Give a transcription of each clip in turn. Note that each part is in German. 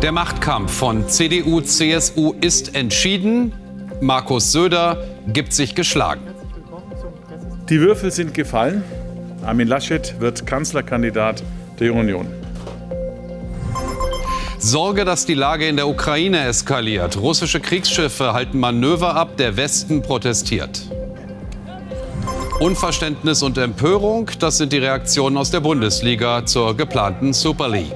Der Machtkampf von CDU, CSU ist entschieden. Markus Söder gibt sich geschlagen. Die Würfel sind gefallen. Armin Laschet wird Kanzlerkandidat der Union. Sorge, dass die Lage in der Ukraine eskaliert. Russische Kriegsschiffe halten Manöver ab, der Westen protestiert. Unverständnis und Empörung, das sind die Reaktionen aus der Bundesliga zur geplanten Super League.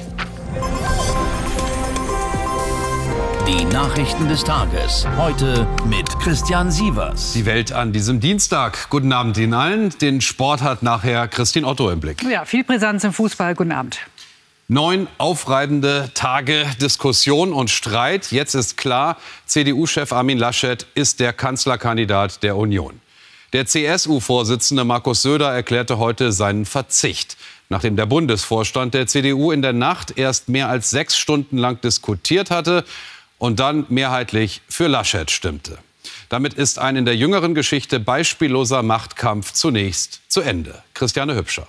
Die Nachrichten des Tages. Heute mit Christian Sievers. Die Welt an diesem Dienstag. Guten Abend Ihnen allen. Den Sport hat nachher Christine Otto im Blick. Ja, viel Brisanz im Fußball. Guten Abend. 9 aufreibende Tage Diskussion und Streit. Jetzt ist klar, CDU-Chef Armin Laschet ist der Kanzlerkandidat der Union. Der CSU-Vorsitzende Markus Söder erklärte heute seinen Verzicht, nachdem der Bundesvorstand der CDU in der Nacht erst mehr als 6 Stunden lang diskutiert hatte und dann mehrheitlich für Laschet stimmte. Damit ist ein in der jüngeren Geschichte beispielloser Machtkampf zunächst zu Ende. Christiane Hübscher.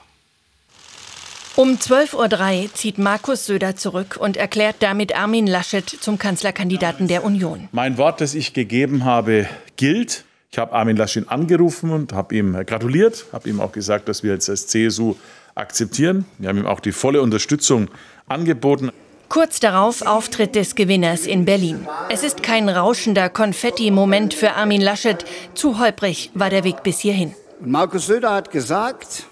Um 12:03 Uhr zieht Markus Söder zurück und erklärt damit Armin Laschet zum Kanzlerkandidaten der Union. Mein Wort, das ich gegeben habe, gilt. Ich habe Armin Laschet angerufen und habe ihm gratuliert, habe ihm auch gesagt, dass wir jetzt als CSU akzeptieren. Wir haben ihm auch die volle Unterstützung angeboten. Kurz darauf Auftritt des Gewinners in Berlin. Es ist kein rauschender Konfetti-Moment für Armin Laschet. Zu holprig war der Weg bis hierhin. Und Markus Söder hat gesagt,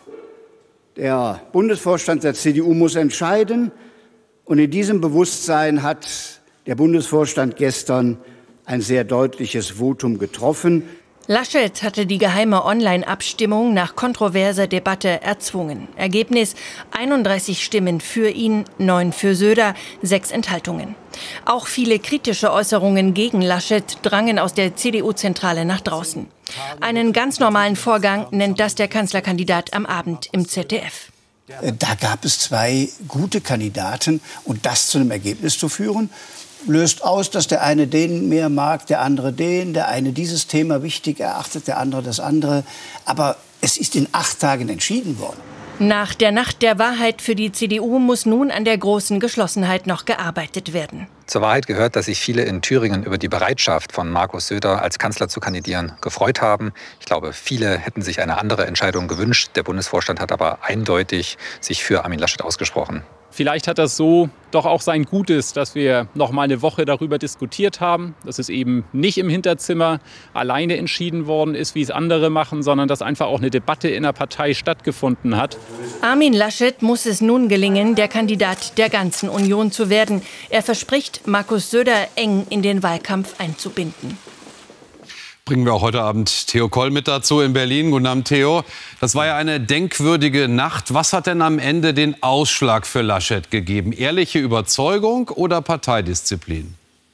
der Bundesvorstand der CDU muss entscheiden. Und in diesem Bewusstsein hat der Bundesvorstand gestern ein sehr deutliches Votum getroffen. Laschet hatte die geheime Online-Abstimmung nach kontroverser Debatte erzwungen. Ergebnis: 31 Stimmen für ihn, 9 für Söder, 6 Enthaltungen. Auch viele kritische Äußerungen gegen Laschet drangen aus der CDU-Zentrale nach draußen. Einen ganz normalen Vorgang nennt das der Kanzlerkandidat am Abend im ZDF. Da gab es 2 gute Kandidaten und das zu einem Ergebnis zu führen, löst aus, dass der eine den mehr mag, der andere den, der eine dieses Thema wichtig erachtet, der andere das andere. Aber es ist in 8 Tagen entschieden worden. Nach der Nacht der Wahrheit für die CDU muss nun an der großen Geschlossenheit noch gearbeitet werden. Zur Wahrheit gehört, dass sich viele in Thüringen über die Bereitschaft von Markus Söder als Kanzler zu kandidieren gefreut haben. Ich glaube, viele hätten sich eine andere Entscheidung gewünscht. Der Bundesvorstand hat aber eindeutig sich für Armin Laschet ausgesprochen. Vielleicht hat das so doch auch sein Gutes, dass wir noch mal eine Woche darüber diskutiert haben, dass es eben nicht im Hinterzimmer alleine entschieden worden ist, wie es andere machen, sondern dass einfach auch eine Debatte in der Partei stattgefunden hat. Armin Laschet muss es nun gelingen, der Kandidat der ganzen Union zu werden. Er verspricht, Markus Söder eng in den Wahlkampf einzubinden. Bringen wir auch heute Abend Theo Koll mit dazu in Berlin. Guten Abend, Theo. Das war ja eine denkwürdige Nacht. Was hat denn am Ende den Ausschlag für Laschet gegeben? Ehrliche Überzeugung oder Parteidisziplin?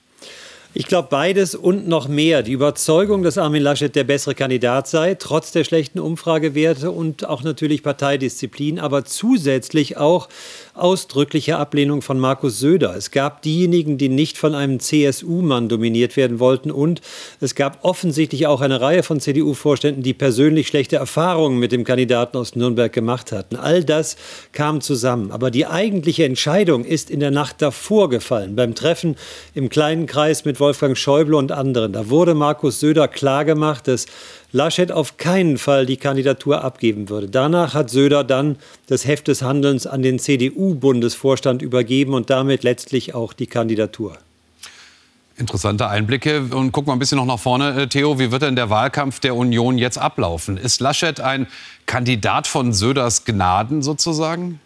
Ich glaube beides und noch mehr. Die Überzeugung, dass Armin Laschet der bessere Kandidat sei, trotz der schlechten Umfragewerte und auch natürlich Parteidisziplin, aber zusätzlich auch ausdrückliche Ablehnung von Markus Söder. Es gab diejenigen, die nicht von einem CSU-Mann dominiert werden wollten und es gab offensichtlich auch eine Reihe von CDU-Vorständen, die persönlich schlechte Erfahrungen mit dem Kandidaten aus Nürnberg gemacht hatten. All das kam zusammen. Aber die eigentliche Entscheidung ist in der Nacht davor gefallen, beim Treffen im kleinen Kreis mit Wolfgang Schäuble und anderen. Da wurde Markus Söder klargemacht, dass Laschet auf keinen Fall die Kandidatur abgeben würde. Danach hat Söder dann das Heft des Handelns an den CDU-Bundesvorstand übergeben und damit letztlich auch die Kandidatur. Interessante Einblicke. Und gucken wir ein bisschen noch nach vorne, Theo. Wie wird denn der Wahlkampf der Union jetzt ablaufen? Ist Laschet ein Kandidat von Söders Gnaden sozusagen?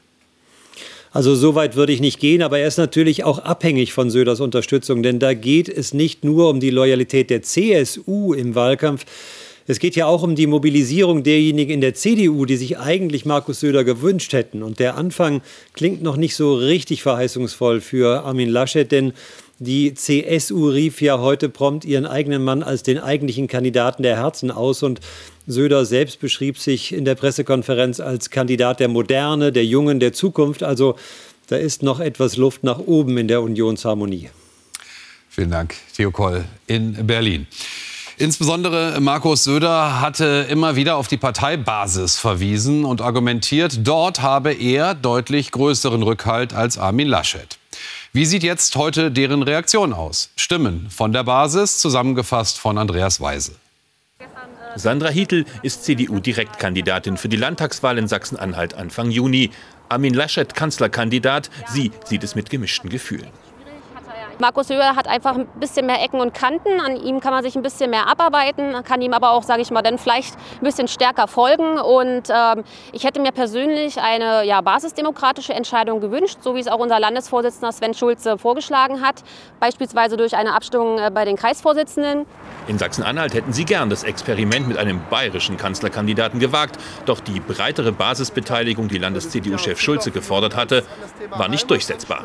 Also so weit würde ich nicht gehen, aber er ist natürlich auch abhängig von Söders Unterstützung. Denn da geht es nicht nur um die Loyalität der CSU im Wahlkampf. Es geht ja auch um die Mobilisierung derjenigen in der CDU, die sich eigentlich Markus Söder gewünscht hätten. Und der Anfang klingt noch nicht so richtig verheißungsvoll für Armin Laschet, denn die CSU rief ja heute prompt ihren eigenen Mann als den eigentlichen Kandidaten der Herzen aus. Und Söder selbst beschrieb sich in der Pressekonferenz als Kandidat der Moderne, der Jungen, der Zukunft. Also da ist noch etwas Luft nach oben in der Unionsharmonie. Vielen Dank, Theo Koll in Berlin. Insbesondere Markus Söder hatte immer wieder auf die Parteibasis verwiesen und argumentiert, dort habe er deutlich größeren Rückhalt als Armin Laschet. Wie sieht jetzt heute deren Reaktion aus? Stimmen von der Basis, zusammengefasst von Andreas Weise. Sandra Hietl ist CDU-Direktkandidatin für die Landtagswahl in Sachsen-Anhalt Anfang Juni. Armin Laschet Kanzlerkandidat. Sie sieht es mit gemischten Gefühlen. Markus Söder hat einfach ein bisschen mehr Ecken und Kanten. An ihm kann man sich ein bisschen mehr abarbeiten, kann ihm aber auch, sage ich mal, dann vielleicht ein bisschen stärker folgen. Und ich hätte mir persönlich eine basisdemokratische Entscheidung gewünscht, so wie es auch unser Landesvorsitzender Sven Schulze vorgeschlagen hat, beispielsweise durch eine Abstimmung bei den Kreisvorsitzenden. In Sachsen-Anhalt hätten sie gern das Experiment mit einem bayerischen Kanzlerkandidaten gewagt. Doch die breitere Basisbeteiligung, die Landes-CDU-Chef Schulze gefordert hatte, war nicht durchsetzbar.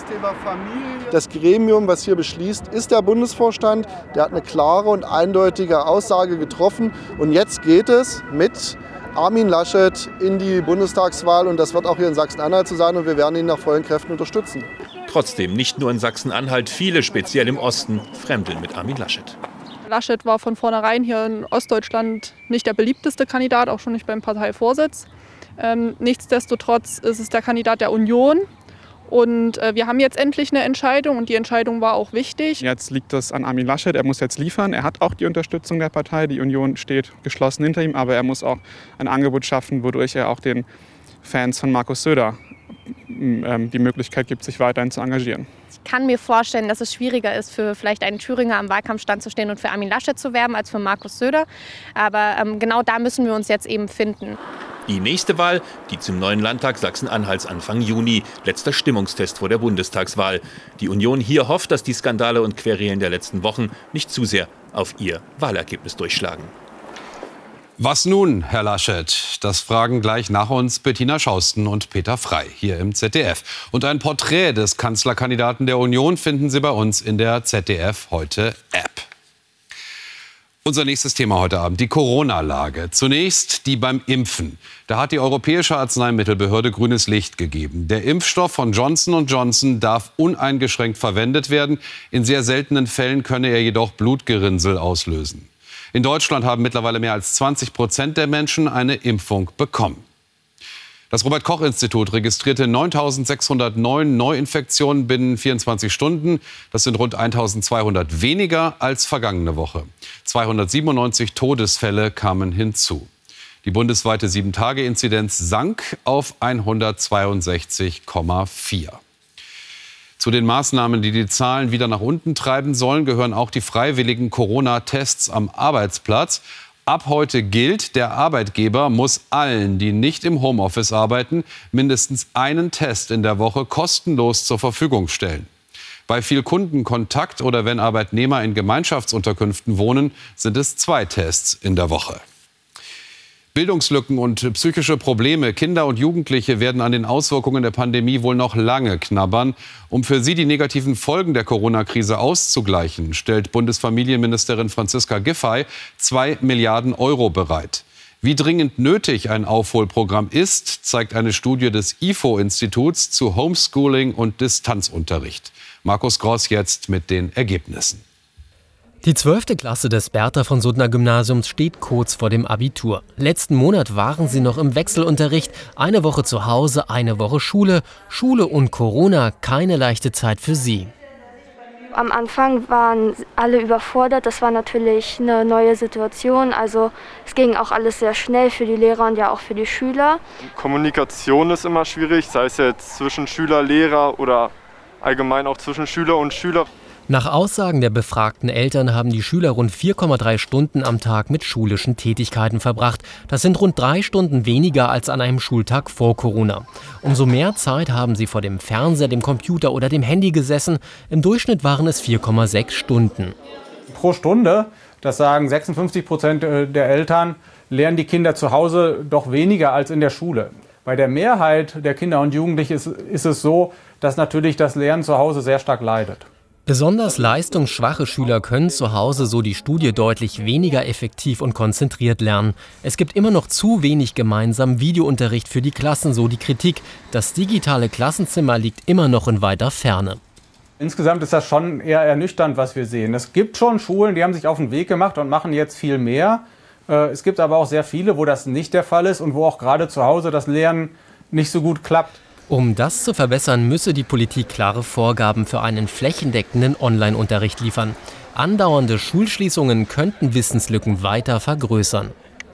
Das Gremium, was hier beschließt, ist der Bundesvorstand. Der hat eine klare und eindeutige Aussage getroffen. Und jetzt geht es mit Armin Laschet in die Bundestagswahl. Und das wird auch hier in Sachsen-Anhalt so sein. Und wir werden ihn nach vollen Kräften unterstützen. Trotzdem, nicht nur in Sachsen-Anhalt, viele, speziell im Osten, fremdeln mit Armin Laschet. Laschet war von vornherein hier in Ostdeutschland nicht der beliebteste Kandidat, auch schon nicht beim Parteivorsitz. Nichtsdestotrotz ist es der Kandidat der Union. Und wir haben jetzt endlich eine Entscheidung und die Entscheidung war auch wichtig. Jetzt liegt es an Armin Laschet, er muss jetzt liefern. Er hat auch die Unterstützung der Partei, die Union steht geschlossen hinter ihm, aber er muss auch ein Angebot schaffen, wodurch er auch den Fans von Markus Söder die Möglichkeit gibt, sich weiterhin zu engagieren. Ich kann mir vorstellen, dass es schwieriger ist, für vielleicht einen Thüringer am Wahlkampfstand zu stehen und für Armin Laschet zu werben, als für Markus Söder. Aber genau da müssen wir uns jetzt eben finden. Die nächste Wahl, die zum neuen Landtag Sachsen-Anhalts Anfang Juni. Letzter Stimmungstest vor der Bundestagswahl. Die Union hier hofft, dass die Skandale und Querelen der letzten Wochen nicht zu sehr auf ihr Wahlergebnis durchschlagen. Was nun, Herr Laschet? Das fragen gleich nach uns Bettina Schausten und Peter Frey hier im ZDF. Und ein Porträt des Kanzlerkandidaten der Union finden Sie bei uns in der ZDF Heute App. Unser nächstes Thema heute Abend, die Corona-Lage. Zunächst die beim Impfen. Da hat die Europäische Arzneimittelbehörde grünes Licht gegeben. Der Impfstoff von Johnson & Johnson darf uneingeschränkt verwendet werden. In sehr seltenen Fällen könne er jedoch Blutgerinnsel auslösen. In Deutschland haben mittlerweile mehr als 20% der Menschen eine Impfung bekommen. Das Robert-Koch-Institut registrierte 9.609 Neuinfektionen binnen 24 Stunden. Das sind rund 1.200 weniger als vergangene Woche. 297 Todesfälle kamen hinzu. Die bundesweite 7-Tage-Inzidenz sank auf 162,4. Zu den Maßnahmen, die die Zahlen wieder nach unten treiben sollen, gehören auch die freiwilligen Corona-Tests am Arbeitsplatz. Ab heute gilt, der Arbeitgeber muss allen, die nicht im Homeoffice arbeiten, mindestens einen Test in der Woche kostenlos zur Verfügung stellen. Bei viel Kundenkontakt oder wenn Arbeitnehmer in Gemeinschaftsunterkünften wohnen, sind es 2 Tests in der Woche. Bildungslücken und psychische Probleme. Kinder und Jugendliche werden an den Auswirkungen der Pandemie wohl noch lange knabbern. Um für sie die negativen Folgen der Corona-Krise auszugleichen, stellt Bundesfamilienministerin Franziska Giffey 2 Milliarden € bereit. Wie dringend nötig ein Aufholprogramm ist, zeigt eine Studie des IFO-Instituts zu Homeschooling und Distanzunterricht. Markus Gross jetzt mit den Ergebnissen. Die 12. Klasse des Bertha-von-Suttner-Gymnasiums steht kurz vor dem Abitur. Letzten Monat waren sie noch im Wechselunterricht. Eine Woche zu Hause, eine Woche Schule. Schule und Corona, keine leichte Zeit für sie. Am Anfang waren alle überfordert. Das war natürlich eine neue Situation. Also es ging auch alles sehr schnell für die Lehrer und ja auch für die Schüler. Kommunikation ist immer schwierig, sei es jetzt zwischen Schüler, Lehrer oder allgemein auch zwischen Schüler und Schüler. Nach Aussagen der befragten Eltern haben die Schüler rund 4,3 Stunden am Tag mit schulischen Tätigkeiten verbracht. Das sind rund 3 Stunden weniger als an einem Schultag vor Corona. Umso mehr Zeit haben sie vor dem Fernseher, dem Computer oder dem Handy gesessen. Im Durchschnitt waren es 4,6 Stunden. Pro Stunde, das sagen 56% der Eltern, lernen die Kinder zu Hause doch weniger als in der Schule. Bei der Mehrheit der Kinder und Jugendlichen ist es so, dass natürlich das Lernen zu Hause sehr stark leidet. Besonders leistungsschwache Schüler können zu Hause, so die Studie, deutlich weniger effektiv und konzentriert lernen. Es gibt immer noch zu wenig gemeinsamen Videounterricht für die Klassen, so die Kritik. Das digitale Klassenzimmer liegt immer noch in weiter Ferne. Insgesamt ist das schon eher ernüchternd, was wir sehen. Es gibt schon Schulen, die haben sich auf den Weg gemacht und machen jetzt viel mehr. Es gibt aber auch sehr viele, wo das nicht der Fall ist und wo auch gerade zu Hause das Lernen nicht so gut klappt. Um das zu verbessern, müsse die Politik klare Vorgaben für einen flächendeckenden Online-Unterricht liefern. Andauernde Schulschließungen könnten Wissenslücken weiter vergrößern.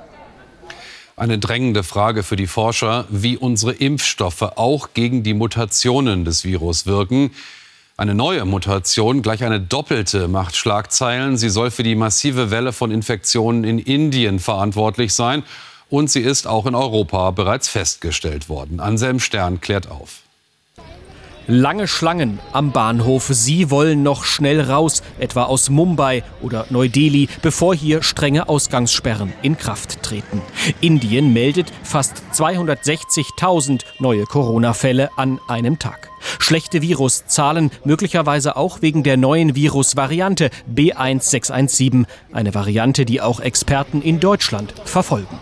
Eine drängende Frage für die Forscher, wie unsere Impfstoffe auch gegen die Mutationen des Virus wirken. Eine neue Mutation, gleich eine doppelte, macht Schlagzeilen. Sie soll für die massive Welle von Infektionen in Indien verantwortlich sein. Und sie ist auch in Europa bereits festgestellt worden. Anselm Stern klärt auf. Lange Schlangen am Bahnhof. Sie wollen noch schnell raus, etwa aus Mumbai oder Neu-Delhi, bevor hier strenge Ausgangssperren in Kraft treten. Indien meldet fast 260.000 neue Corona-Fälle an einem Tag. Schlechte Viruszahlen, möglicherweise auch wegen der neuen Virusvariante B1617. Eine Variante, die auch Experten in Deutschland verfolgen.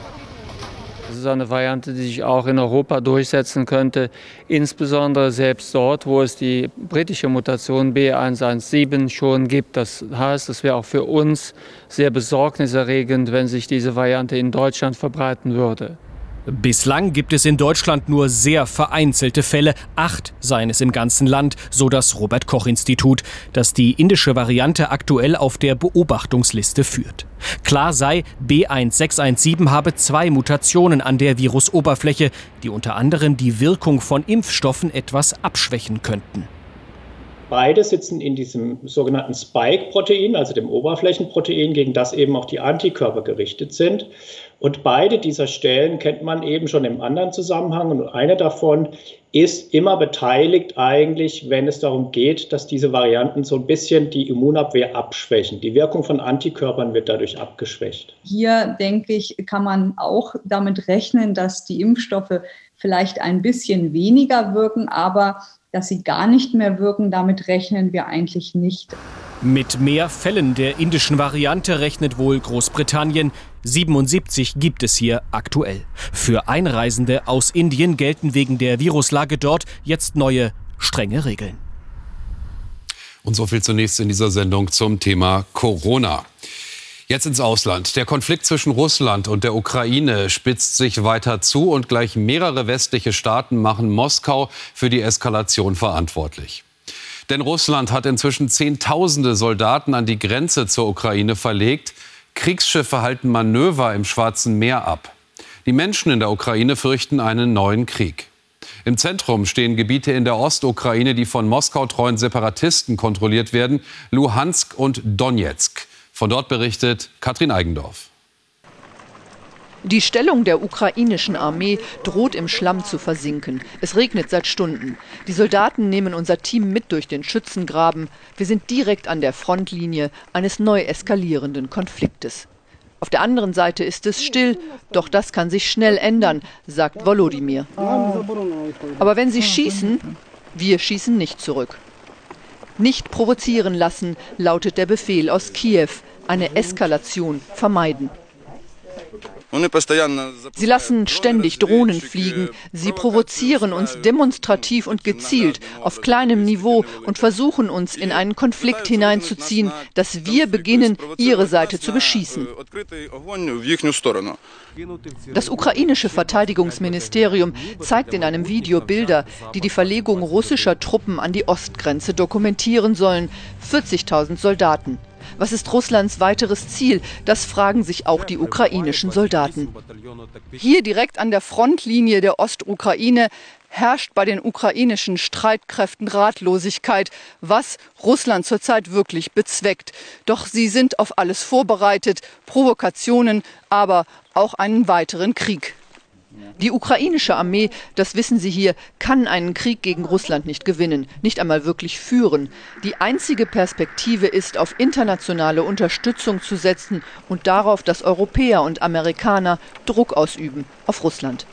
Das ist eine Variante, die sich auch in Europa durchsetzen könnte, insbesondere selbst dort, wo es die britische Mutation B117 schon gibt. Das heißt, es wäre auch für uns sehr besorgniserregend, wenn sich diese Variante in Deutschland verbreiten würde. Bislang gibt es in Deutschland nur sehr vereinzelte Fälle, 8 seien es im ganzen Land, so das Robert-Koch-Institut, das die indische Variante aktuell auf der Beobachtungsliste führt. Klar sei, B1617 habe 2 Mutationen an der Virusoberfläche, die unter anderem die Wirkung von Impfstoffen etwas abschwächen könnten. Beide sitzen in diesem sogenannten Spike-Protein, also dem Oberflächenprotein, gegen das eben auch die Antikörper gerichtet sind. Und beide dieser Stellen kennt man eben schon im anderen Zusammenhang. Und eine davon ist immer beteiligt eigentlich, wenn es darum geht, dass diese Varianten so ein bisschen die Immunabwehr abschwächen. Die Wirkung von Antikörpern wird dadurch abgeschwächt. Hier, denke ich, kann man auch damit rechnen, dass die Impfstoffe vielleicht ein bisschen weniger wirken, aber dass sie gar nicht mehr wirken, damit rechnen wir eigentlich nicht. Mit mehr Fällen der indischen Variante rechnet wohl Großbritannien. 77 gibt es hier aktuell. Für Einreisende aus Indien gelten wegen der Viruslage dort jetzt neue, strenge Regeln. Und so viel zunächst in dieser Sendung zum Thema Corona. Jetzt ins Ausland. Der Konflikt zwischen Russland und der Ukraine spitzt sich weiter zu und gleich mehrere westliche Staaten machen Moskau für die Eskalation verantwortlich. Denn Russland hat inzwischen Zehntausende Soldaten an die Grenze zur Ukraine verlegt. Kriegsschiffe halten Manöver im Schwarzen Meer ab. Die Menschen in der Ukraine fürchten einen neuen Krieg. Im Zentrum stehen Gebiete in der Ostukraine, die von Moskau-treuen Separatisten kontrolliert werden, Luhansk und Donetsk. Von dort berichtet Katrin Eigendorf. Die Stellung der ukrainischen Armee droht im Schlamm zu versinken. Es regnet seit Stunden. Die Soldaten nehmen unser Team mit durch den Schützengraben. Wir sind direkt an der Frontlinie eines neu eskalierenden Konfliktes. Auf der anderen Seite ist es still, doch das kann sich schnell ändern, sagt Volodymyr. Aber wenn sie schießen, wir schießen nicht zurück. Nicht provozieren lassen, lautet der Befehl aus Kiew. Eine Eskalation vermeiden. Sie lassen ständig Drohnen fliegen. Sie provozieren uns demonstrativ und gezielt auf kleinem Niveau und versuchen uns in einen Konflikt hineinzuziehen, dass wir beginnen, ihre Seite zu beschießen. Das ukrainische Verteidigungsministerium zeigt in einem Video Bilder, die die Verlegung russischer Truppen an die Ostgrenze dokumentieren sollen. 40.000 Soldaten. Was ist Russlands weiteres Ziel? Das fragen sich auch die ukrainischen Soldaten. Hier direkt an der Frontlinie der Ostukraine herrscht bei den ukrainischen Streitkräften Ratlosigkeit, was Russland zurzeit wirklich bezweckt. Doch sie sind auf alles vorbereitet, Provokationen, aber auch einen weiteren Krieg. Die ukrainische Armee, das wissen Sie hier, kann einen Krieg gegen Russland nicht gewinnen, nicht einmal wirklich führen. Die einzige Perspektive ist, auf internationale Unterstützung zu setzen und darauf, dass Europäer und Amerikaner Druck ausüben auf Russland.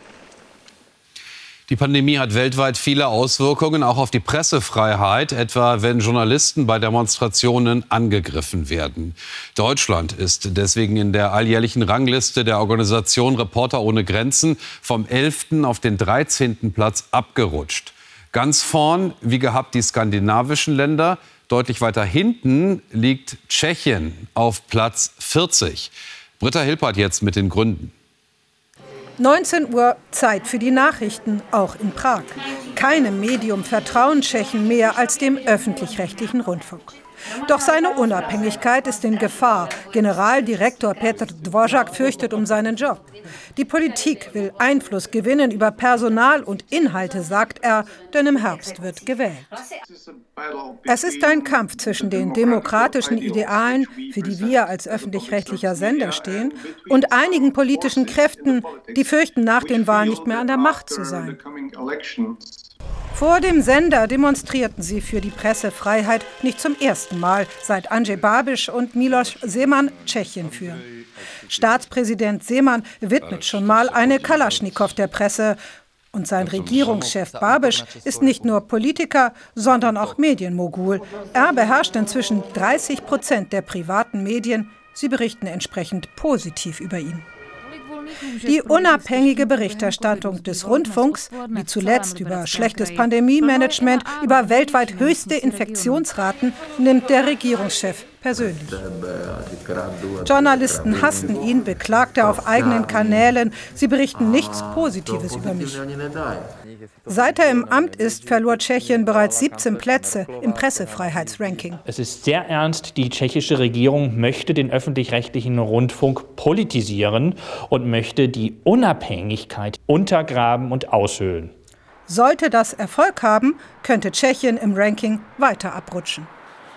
Die Pandemie hat weltweit viele Auswirkungen, auch auf die Pressefreiheit, etwa wenn Journalisten bei Demonstrationen angegriffen werden. Deutschland ist deswegen in der alljährlichen Rangliste der Organisation Reporter ohne Grenzen vom 11. auf den 13. Platz abgerutscht. Ganz vorn, wie gehabt, die skandinavischen Länder. Deutlich weiter hinten liegt Tschechien auf Platz 40. Britta Hilpert jetzt mit den Gründen. 19 Uhr, Zeit für die Nachrichten, auch in Prag. Keinem Medium vertrauen Tschechen mehr als dem öffentlich-rechtlichen Rundfunk. Doch seine Unabhängigkeit ist in Gefahr. Generaldirektor Petr Dvořák fürchtet um seinen Job. Die Politik will Einfluss gewinnen über Personal und Inhalte, sagt er, denn im Herbst wird gewählt. Es ist ein Kampf zwischen den demokratischen Idealen, für die wir als öffentlich-rechtlicher Sender stehen, und einigen politischen Kräften, die fürchten, nach den Wahlen nicht mehr an der Macht zu sein. Vor dem Sender demonstrierten sie für die Pressefreiheit nicht zum ersten Mal, seit Andrej Babiš und Miloš Zeman Tschechien führen. Staatspräsident Zeman widmet schon mal eine Kalaschnikow der Presse. Und sein Regierungschef Babiš ist nicht nur Politiker, sondern auch Medienmogul. Er beherrscht inzwischen 30% der privaten Medien. Sie berichten entsprechend positiv über ihn. Die unabhängige Berichterstattung des Rundfunks, wie zuletzt über schlechtes Pandemie-Management, über weltweit höchste Infektionsraten, nimmt der Regierungschef persönlich. Journalisten hassten ihn, beklagt er auf eigenen Kanälen. Sie berichten nichts Positives über mich. Seit er im Amt ist, verlor Tschechien bereits 17 Plätze im Pressefreiheitsranking. Es ist sehr ernst. Die tschechische Regierung möchte den öffentlich-rechtlichen Rundfunk politisieren und möchte die Unabhängigkeit untergraben und aushöhlen. Sollte das Erfolg haben, könnte Tschechien im Ranking weiter abrutschen.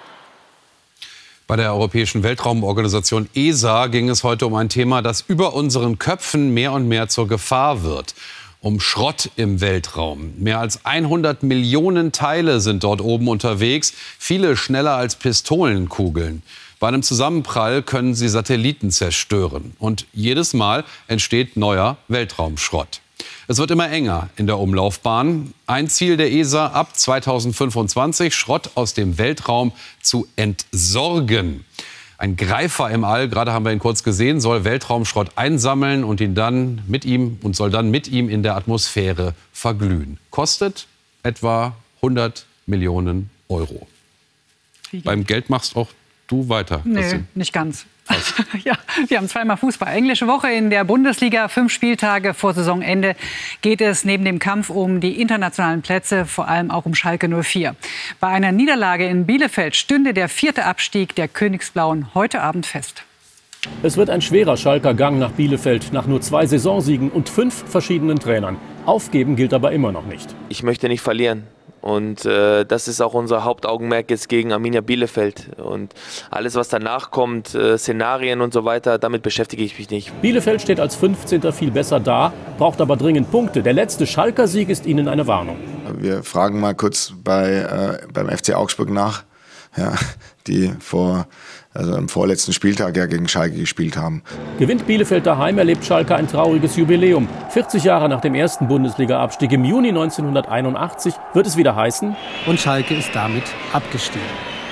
Bei der Europäischen Weltraumorganisation ESA ging es heute um ein Thema, das über unseren Köpfen mehr und mehr zur Gefahr wird. Um Schrott im Weltraum. Mehr als 100 Millionen Teile sind dort oben unterwegs, viele schneller als Pistolenkugeln. Bei einem Zusammenprall können sie Satelliten zerstören. Und jedes Mal entsteht neuer Weltraumschrott. Es wird immer enger in der Umlaufbahn. Ein Ziel der ESA ab 2025, Schrott aus dem Weltraum zu entsorgen. Ein Greifer im All, gerade haben wir ihn kurz gesehen, soll Weltraumschrott einsammeln und soll dann mit ihm in der Atmosphäre verglühen. Kostet etwa 100 Millionen Euro. Beim Geld machst auch du weiter. Nee, nicht ganz. Ja, wir haben zweimal Fußball. Englische Woche in der Bundesliga. 5 Spieltage vor Saisonende geht es neben dem Kampf um die internationalen Plätze vor allem auch um Schalke 04. Bei einer Niederlage in Bielefeld stünde der 4. Abstieg der Königsblauen heute Abend fest. Es wird ein schwerer Schalker Gang nach Bielefeld nach nur 2 Saisonsiegen und 5 verschiedenen Trainern. Aufgeben gilt aber immer noch nicht. Ich möchte nicht verlieren. Und das ist auch unser Hauptaugenmerk jetzt gegen Arminia Bielefeld. Und alles, was danach kommt, Szenarien und so weiter, damit beschäftige ich mich nicht. Bielefeld steht als 15. viel besser da, braucht aber dringend Punkte. Der letzte Schalker Sieg ist ihnen eine Warnung. Wir fragen mal kurz beim FC Augsburg nach, ja, die am vorletzten Spieltag ja gegen Schalke gespielt haben. Gewinnt Bielefeld daheim, erlebt Schalke ein trauriges Jubiläum. 40 Jahre nach dem ersten Bundesliga-Abstieg im Juni 1981 wird es wieder heißen. Und Schalke ist damit abgestiegen.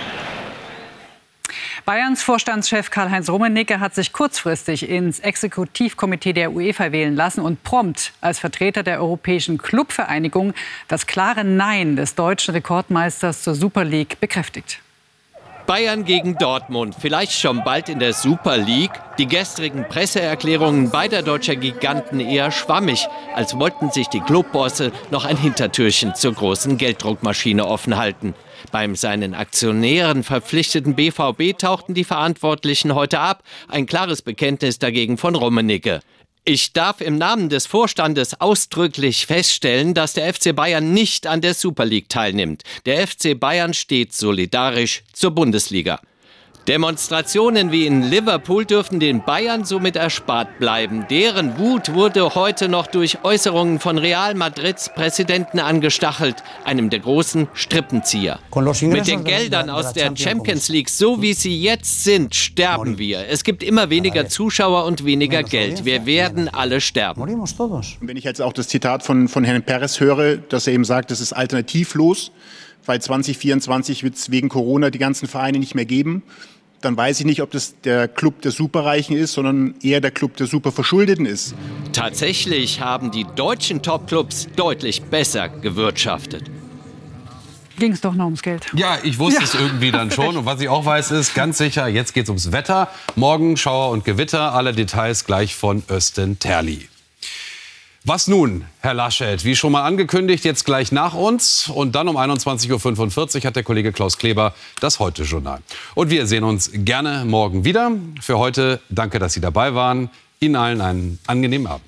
Bayerns Vorstandschef Karl-Heinz Rummenigge hat sich kurzfristig ins Exekutivkomitee der UEFA wählen lassen und prompt als Vertreter der Europäischen Clubvereinigung das klare Nein des deutschen Rekordmeisters zur Super League bekräftigt. Bayern gegen Dortmund, vielleicht schon bald in der Super League. Die gestrigen Presseerklärungen beider deutscher Giganten eher schwammig, als wollten sich die Clubbosse noch ein Hintertürchen zur großen Gelddruckmaschine offen halten. Beim seinen Aktionären verpflichteten BVB tauchten die Verantwortlichen heute ab. Ein klares Bekenntnis dagegen von Rummenigge. Ich darf im Namen des Vorstandes ausdrücklich feststellen, dass der FC Bayern nicht an der Super League teilnimmt. Der FC Bayern steht solidarisch zur Bundesliga. Demonstrationen wie in Liverpool dürften den Bayern somit erspart bleiben. Deren Wut wurde heute noch durch Äußerungen von Real Madrids Präsidenten angestachelt, einem der großen Strippenzieher. Mit den Geldern aus der Champions League, so wie sie jetzt sind, sterben wir. Es gibt immer weniger Zuschauer und weniger Geld. Wir werden alle sterben. Wenn ich jetzt auch das Zitat von Herrn Perez höre, dass er eben sagt, das ist alternativlos, weil 2024 wird es wegen Corona die ganzen Vereine nicht mehr geben, dann weiß ich nicht, ob das der Club der Superreichen ist, sondern eher der Club der Superverschuldeten ist. Tatsächlich haben die deutschen Topclubs deutlich besser gewirtschaftet. Ging es doch noch ums Geld. Ja, ich wusste es irgendwie dann schon. Und was ich auch weiß, ist ganz sicher, jetzt geht es ums Wetter. Morgen Schauer und Gewitter. Alle Details gleich von Östen Terli. Was nun, Herr Laschet? Wie schon mal angekündigt, jetzt gleich nach uns. Und dann um 21.45 Uhr hat der Kollege Klaus Kleber das Heute-Journal. Und wir sehen uns gerne morgen wieder. Für heute danke, dass Sie dabei waren. Ihnen allen einen angenehmen Abend.